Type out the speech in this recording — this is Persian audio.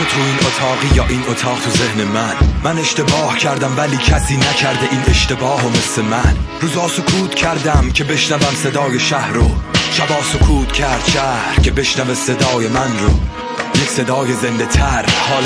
تو این اتاقی یا این اتاق تو ذهن من اشتباه کردم ولی کسی نکرده این اشتباهو مثل من. روزا سکوت کردم که بشنوم صدای شهر رو، شبا سکوت کرد شهر که بشنوه صدای من رو. یک صدای زنده تر، حال